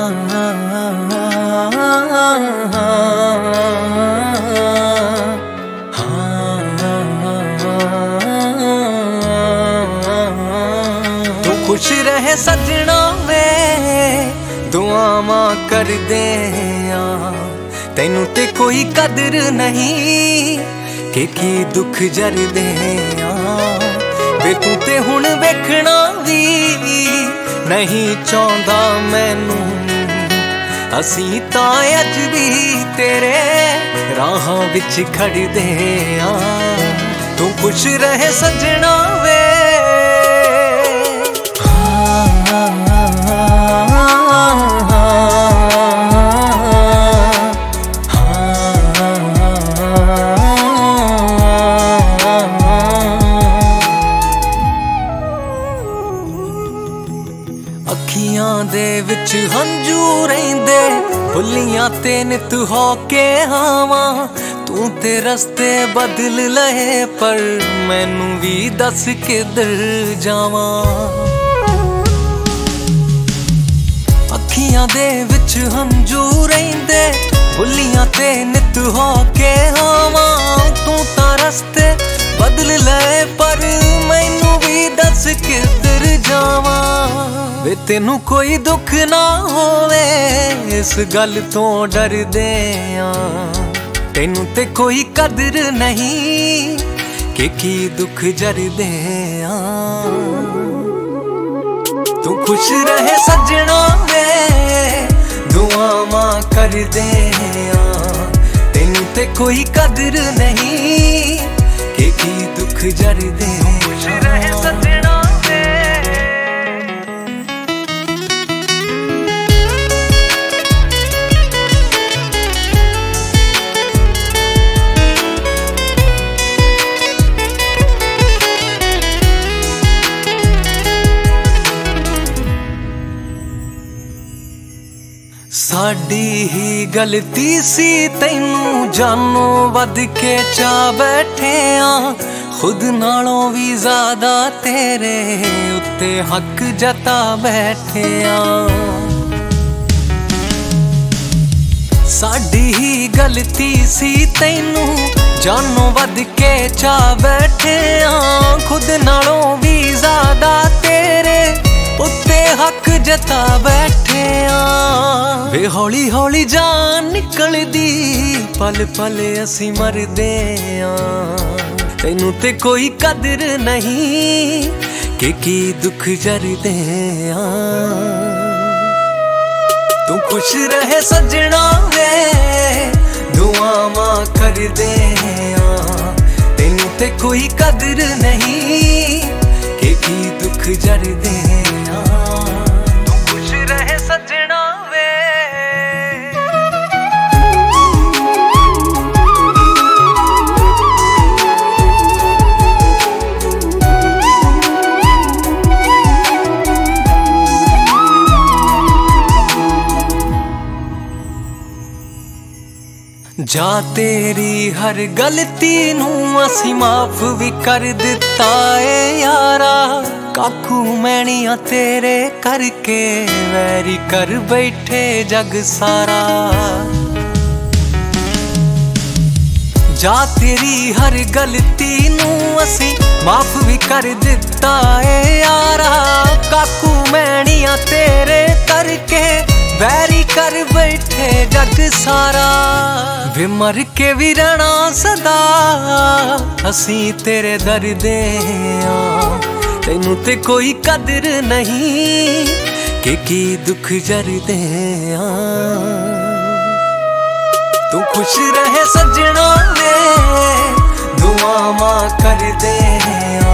तू खुश रहे सजना वे दुआवां कर दे तैनू ते कोई कदर नहीं कि दुख जर दे वे तू ते हुण वेखना भी नहीं चाहता मैनू असी तां अज भी तेरे राहां विच खड़दे तू खुश रहे सजना वे अखियां दे विच हंजू रहिंदे भुलियां ते नित हो के आवां तू ते रस्ते बदल लए पर मैनू भी दस किधर जावां अखियां दे विच हंजू रहिंदे भुलियां ते नित हो के आवां तू तां रस्ते बदल लए पर मैनू भी दस किधर जावां वे तेनू कोई दुख ना होवे इस गल तो डरदे तेनू ते कोई कदर नहीं कि दुख जरदे तू खुश रहे सजना वे दुआवां कर दे तेनू ते कोई कदर नहीं कि दुख जरदे खुश रहे सजना साडी ही गलती सी तैनू जानो वध के चा बैठे खुद नालों भी ज्यादा तेरे उत्ते हक जता बैठे साडी ही गलती सी तैनू जानो वध के चा बैठे खुद नालों भी ज्यादा तेरे उत्ते हक जता बैठे वे हौली हौली जान निकलदी पल पल असी मरदे तैनू ते कोई कदर नहीं कि दुख जरदे तू खुश रहे सजना वे दुआवां कर दे तैनू ते कोई कदर नहीं कि दुख जरदे तू खुश रहे सजना वे जा तेरी हर गलती नू असी माफ भी कर दिता है यारा काकू मैनिया तेरे करके वैरी कर बैठे जग सारा जा तेरी हर गलती नू असी माफ भी कर दिता है यारा काकू मैनिया तेरे करके वैरी कर बैठे जग सारा वे मर के भी रहना सदा असी तेरे दर्दे तैनू ते कोई कदर नहीं कि दुख जरदे तू खुश रहे सजना वे दुआवां कर दे